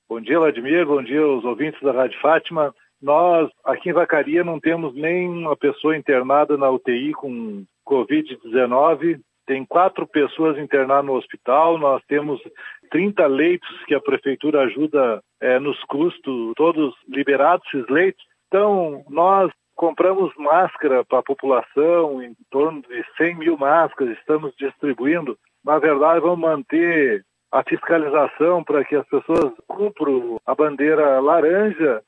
Bom dia, Vladimir. Bom dia aos ouvintes da Rádio Fátima. Nós, aqui em Vacaria, não temos nenhuma pessoa internada na UTI com Covid-19. Tem 4 pessoas internadas no hospital. Nós temos 30 leitos que a Prefeitura ajuda nos custos, todos liberados esses leitos. Então, nós compramos máscara para a população, em torno de 100 mil máscaras, estamos distribuindo. Na verdade, vamos manter a fiscalização para que as pessoas cumpram a bandeira laranja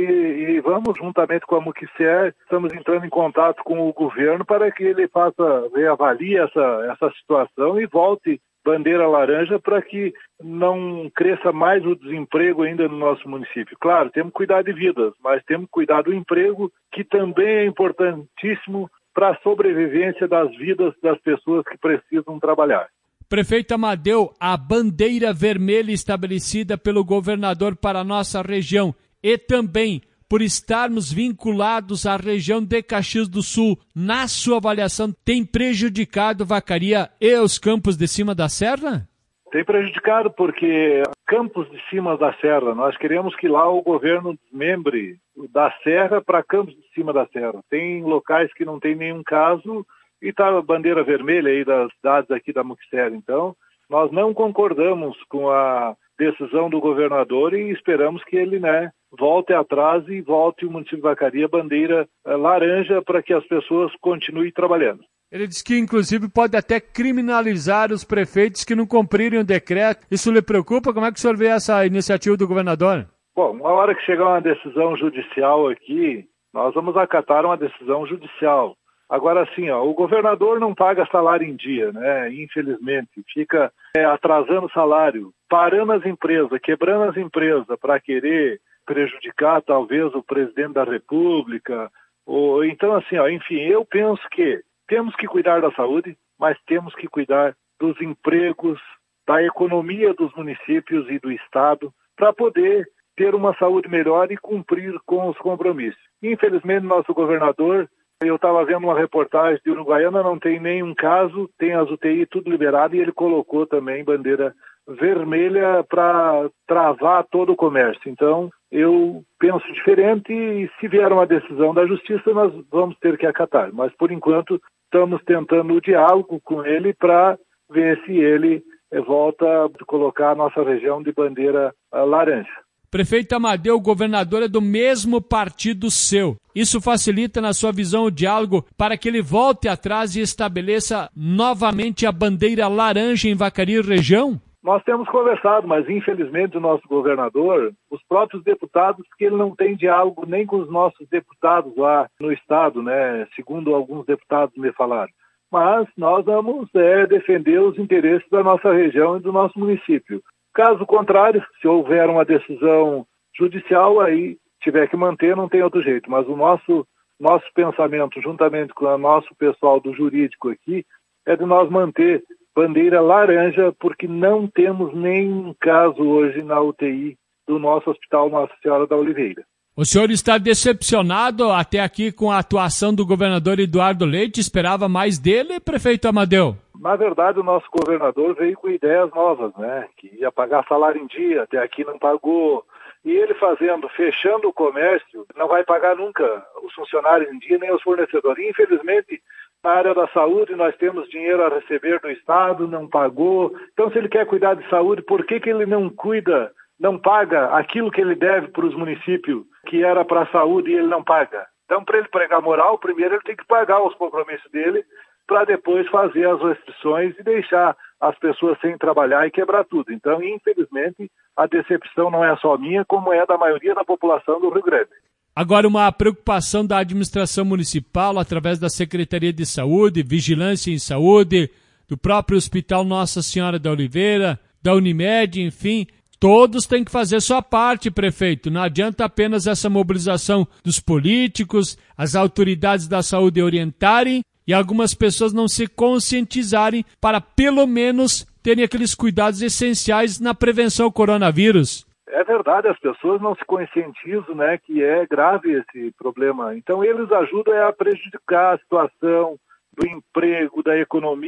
e vamos, juntamente com a Muquicer, estamos entrando em contato com o governo para que ele avalie essa situação e volte bandeira laranja para que não cresça mais o desemprego ainda no nosso município. Claro, temos que cuidar de vidas, mas temos que cuidar do emprego, que também é importantíssimo para a sobrevivência das vidas das pessoas que precisam trabalhar. Prefeito Amadeu, a bandeira vermelha estabelecida pelo governador para a nossa região e também por estarmos vinculados à região de Caxias do Sul, na sua avaliação, tem prejudicado Vacaria e os campos de cima da serra? Tem prejudicado porque campos de cima da serra, nós queremos que lá o governo desmembre da serra para campos de cima da serra. Tem locais que não tem nenhum caso e está a bandeira vermelha aí das cidades aqui da Muquicer. Então, nós não concordamos com a decisão do governador e esperamos que ele, volte atrás e volte o município de Vacaria bandeira laranja para que as pessoas continuem trabalhando. Ele disse que, inclusive, pode até criminalizar os prefeitos que não cumprirem o decreto. Isso lhe preocupa? Como é que o senhor vê essa iniciativa do governador? Bom, na hora que chegar uma decisão judicial aqui, nós vamos acatar uma decisão judicial. Agora, assim, o governador não paga salário em dia, infelizmente. Fica atrasando o salário, parando as empresas, quebrando as empresas para querer prejudicar, talvez, o presidente da República. Então, assim, enfim, eu penso que temos que cuidar da saúde, mas temos que cuidar dos empregos, da economia dos municípios e do Estado, para poder ter uma saúde melhor e cumprir com os compromissos. Infelizmente, nosso governador, eu estava vendo uma reportagem de Uruguaiana, não tem nenhum caso, tem as UTI tudo liberado e ele colocou também bandeira vermelha para travar todo o comércio. Então, eu penso diferente e se vier uma decisão da justiça, nós vamos ter que acatar. Mas, por enquanto, estamos tentando o diálogo com ele para ver se ele volta a colocar a nossa região de bandeira laranja. Prefeito Amadeu, o governador é do mesmo partido seu. Isso facilita, na sua visão, o diálogo para que ele volte atrás e estabeleça novamente a bandeira laranja em Vacaria região? Nós temos conversado, mas infelizmente o nosso governador, os próprios deputados, que ele não tem diálogo nem com os nossos deputados lá no estado, segundo alguns deputados me falaram. Mas nós vamos defender os interesses da nossa região e do nosso município. Caso contrário, se houver uma decisão judicial, aí tiver que manter, não tem outro jeito. Mas o nosso pensamento, juntamente com o nosso pessoal do jurídico aqui, é de nós manter bandeira laranja, porque não temos nenhum caso hoje na UTI do nosso Hospital Nossa Senhora da Oliveira. O senhor está decepcionado até aqui com a atuação do governador Eduardo Leite? Esperava mais dele, prefeito Amadeu? Na verdade, o nosso governador veio com ideias novas, que ia pagar salário em dia, até aqui não pagou. E ele fechando o comércio, não vai pagar nunca os funcionários em dia, nem os fornecedores. Infelizmente, na área da saúde, nós temos dinheiro a receber do Estado, não pagou. Então, se ele quer cuidar de saúde, por que ele não cuida, não paga aquilo que ele deve para os municípios, que era para a saúde, e ele não paga? Então, para ele pregar moral, primeiro ele tem que pagar os compromissos dele, para depois fazer as restrições e deixar as pessoas sem trabalhar e quebrar tudo. Então, infelizmente, a decepção não é só minha, como é da maioria da população do Rio Grande. Agora, uma preocupação da administração municipal, através da Secretaria de Saúde, Vigilância em Saúde, do próprio Hospital Nossa Senhora da Oliveira, da Unimed, enfim, todos têm que fazer sua parte, prefeito. Não adianta apenas essa mobilização dos políticos, as autoridades da saúde orientarem e algumas pessoas não se conscientizarem para, pelo menos, terem aqueles cuidados essenciais na prevenção ao coronavírus. É verdade, as pessoas não se conscientizam, que é grave esse problema. Então, eles ajudam a prejudicar a situação do emprego, da economia,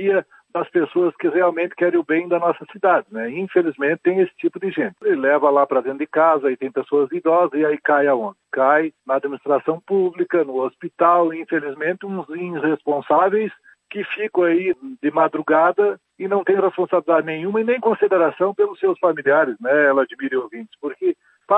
das pessoas que realmente querem o bem da nossa cidade, né? Infelizmente tem esse tipo de gente. Ele leva lá para dentro de casa e tem pessoas idosas e aí cai aonde? Cai na administração pública, no hospital, infelizmente uns irresponsáveis que ficam aí de madrugada e não têm responsabilidade nenhuma e nem consideração pelos seus familiares, né, Vladimir e ouvintes? Porque,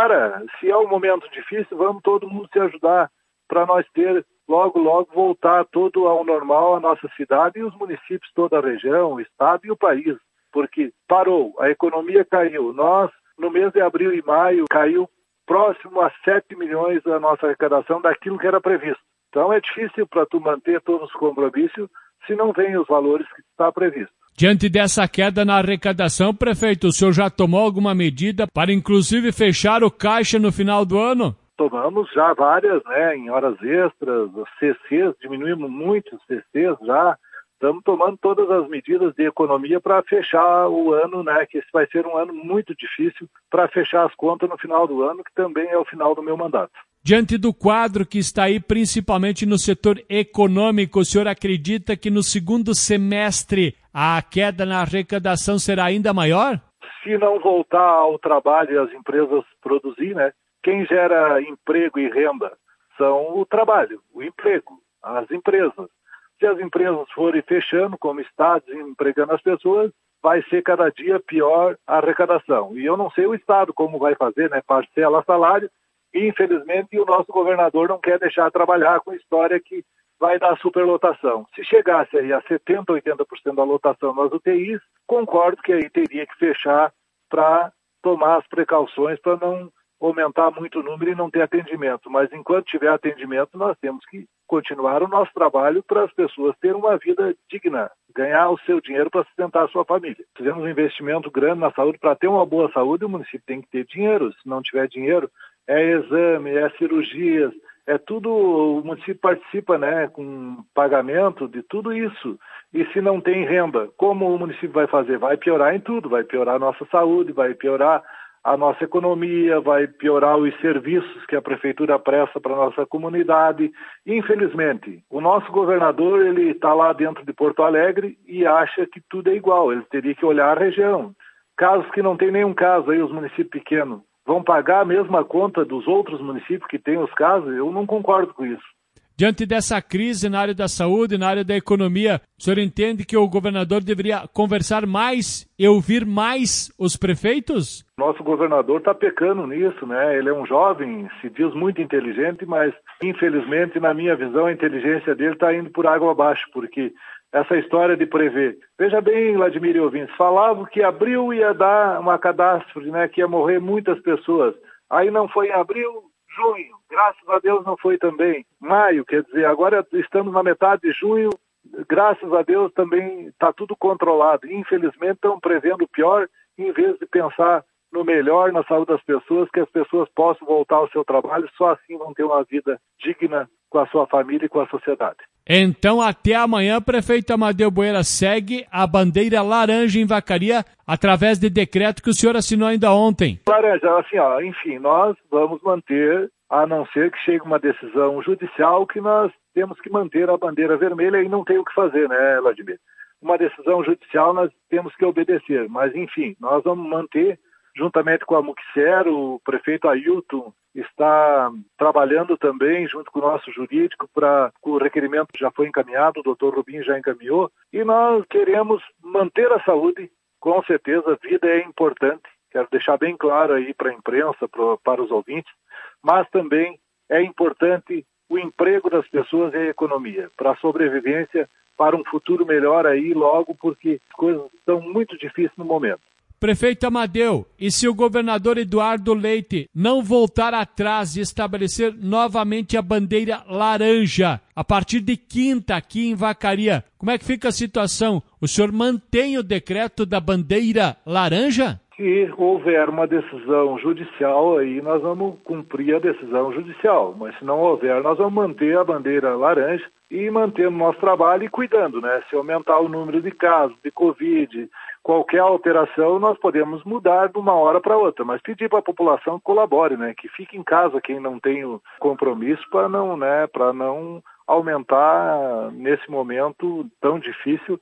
se é um momento difícil, vamos todo mundo se ajudar para nós ter, logo, voltar todo ao normal a nossa cidade e os municípios, toda a região, o estado e o país. Porque parou, a economia caiu. Nós, no mês de abril e maio, caiu próximo a 7 milhões a nossa arrecadação daquilo que era previsto. Então é difícil para tu manter todos os compromissos se não vem os valores que está previsto. Diante dessa queda na arrecadação, prefeito, o senhor já tomou alguma medida para inclusive fechar o caixa no final do ano? Tomamos já várias, né, em horas extras, CCs, diminuímos muito os CCs já. Estamos tomando todas as medidas de economia para fechar o ano, né, que esse vai ser um ano muito difícil para fechar as contas no final do ano, que também é o final do meu mandato. Diante do quadro que está aí, principalmente no setor econômico, o senhor acredita que no segundo semestre a queda na arrecadação será ainda maior? Se não voltar ao trabalho e as empresas produzir, né? Quem gera emprego e renda são o trabalho, o emprego, as empresas. Se as empresas forem fechando, como está desempregando as pessoas, vai ser cada dia pior a arrecadação. E eu não sei o Estado como vai fazer, né? Parcela salário. Infelizmente, o nosso governador não quer deixar trabalhar com história que vai dar superlotação. Se chegasse aí a 70%, 80% da lotação nas UTIs, concordo que aí teria que fechar para tomar as precauções para não aumentar muito o número e não ter atendimento. Mas enquanto tiver atendimento, nós temos que continuar o nosso trabalho para as pessoas terem uma vida digna, ganhar o seu dinheiro para sustentar a sua família. Fizemos um investimento grande na saúde. Para ter uma boa saúde, o município tem que ter dinheiro. Se não tiver dinheiro, é exame, é cirurgias, é tudo, o município participa, né, com pagamento de tudo isso. E se não tem renda, como o município vai fazer? Vai piorar em tudo, vai piorar a nossa saúde, vai piorar a nossa economia, vai piorar os serviços que a prefeitura presta para a nossa comunidade. Infelizmente, o nosso governador, ele está lá dentro de Porto Alegre e acha que tudo é igual, ele teria que olhar a região. Casos que não tem nenhum caso aí, os municípios pequenos, vão pagar a mesma conta dos outros municípios que têm os casos? Eu não concordo com isso. Diante dessa crise na área da saúde, na área da economia, o senhor entende que o governador deveria conversar mais e ouvir mais os prefeitos? Nosso governador está pecando nisso, né? Ele é um jovem, se diz muito inteligente, mas infelizmente, na minha visão, a inteligência dele está indo por água abaixo, porque essa história de prever. Veja bem, Vladimir e ouvintes, falavam que abril ia dar uma catástrofe, né? Que ia morrer muitas pessoas. Aí não foi em abril, junho, graças a Deus não foi também. Maio, quer dizer, agora estamos na metade de junho, graças a Deus também está tudo controlado. Infelizmente estão prevendo o pior, em vez de pensar no melhor, na saúde das pessoas, que as pessoas possam voltar ao seu trabalho, só assim vão ter uma vida digna com a sua família e com a sociedade. Então, até amanhã, prefeito Amadeu Boeira segue a bandeira laranja em Vacaria através de decreto que o senhor assinou ainda ontem. Laranja, assim, ó, enfim, nós vamos manter, a não ser que chegue uma decisão judicial, que nós temos que manter a bandeira vermelha e não tem o que fazer, né, Vladimir? Uma decisão judicial nós temos que obedecer, mas enfim, nós vamos manter, juntamente com a Muxer, o prefeito Ailton está trabalhando também junto com o nosso jurídico o requerimento já foi encaminhado, o doutor Rubinho já encaminhou, e nós queremos manter a saúde, com certeza, a vida é importante, quero deixar bem claro aí para a imprensa, para os ouvintes, mas também é importante o emprego das pessoas e a economia, para a sobrevivência, para um futuro melhor aí logo, porque as coisas estão muito difíceis no momento. Prefeito Amadeu, e se o governador Eduardo Leite não voltar atrás e estabelecer novamente a bandeira laranja a partir de quinta aqui em Vacaria, como é que fica a situação? O senhor mantém o decreto da bandeira laranja? Se houver uma decisão judicial, aí nós vamos cumprir a decisão judicial. Mas se não houver, nós vamos manter a bandeira laranja e manter o nosso trabalho e cuidando, né? Se aumentar o número de casos de Covid, qualquer alteração, nós podemos mudar de uma hora para outra. Mas pedir para a população que colabore, né? Que fique em casa quem não tem o compromisso para não aumentar nesse momento tão difícil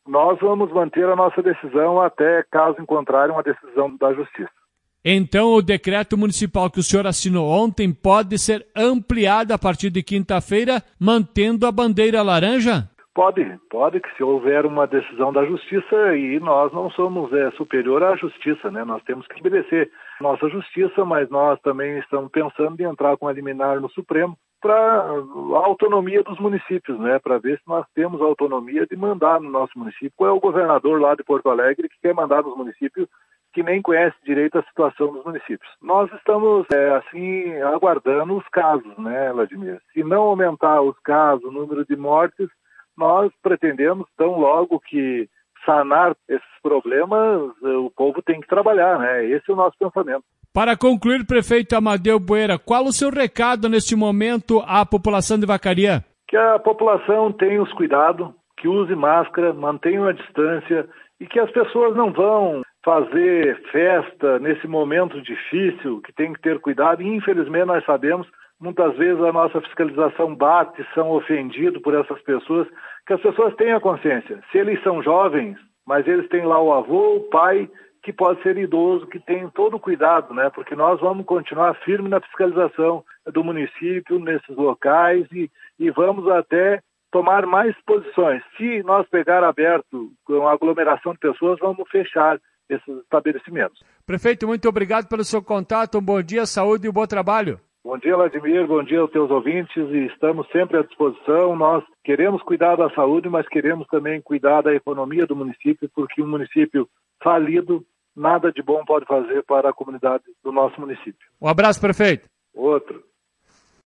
nós vamos manter a nossa decisão até caso encontrarem uma decisão da Justiça. Então, o decreto municipal que o senhor assinou ontem pode ser ampliado a partir de quinta-feira, mantendo a bandeira laranja? Pode que se houver uma decisão da Justiça, e nós não somos superior à Justiça, né? Nós temos que obedecer nossa Justiça, mas nós também estamos pensando em entrar com a liminar no Supremo para a autonomia dos municípios, né? Para ver se nós temos autonomia de mandar no nosso município. Qual é o governador lá de Porto Alegre que quer mandar nos municípios que nem conhece direito a situação dos municípios? Nós estamos, aguardando os casos, né, Vladimir? Se não aumentar os casos, o número de mortes, nós pretendemos, tão logo que sanar esses problemas, o povo tem que trabalhar, né? Esse é o nosso pensamento. Para concluir, prefeito Amadeu Boeira, qual o seu recado neste momento à população de Vacaria? Que a população tenha os cuidados, que use máscara, mantenha a distância e que as pessoas não vão fazer festa nesse momento difícil, que tem que ter cuidado. E, infelizmente, nós sabemos, muitas vezes a nossa fiscalização bate, são ofendidos por essas pessoas, que as pessoas tenham consciência. Se eles são jovens, mas eles têm lá o avô, o pai, que pode ser idoso, que tem todo o cuidado, né? Porque nós vamos continuar firme na fiscalização do município, nesses locais, e vamos até tomar mais posições. Se nós pegar aberto com uma aglomeração de pessoas, vamos fechar esses estabelecimentos. Prefeito, muito obrigado pelo seu contato, um bom dia, saúde e um bom trabalho. Bom dia, Vladimir, bom dia aos teus ouvintes, e estamos sempre à disposição. Nós queremos cuidar da saúde, mas queremos também cuidar da economia do município, porque um município falido, nada de bom pode fazer para a comunidade do nosso município. Um abraço, prefeito. Outro.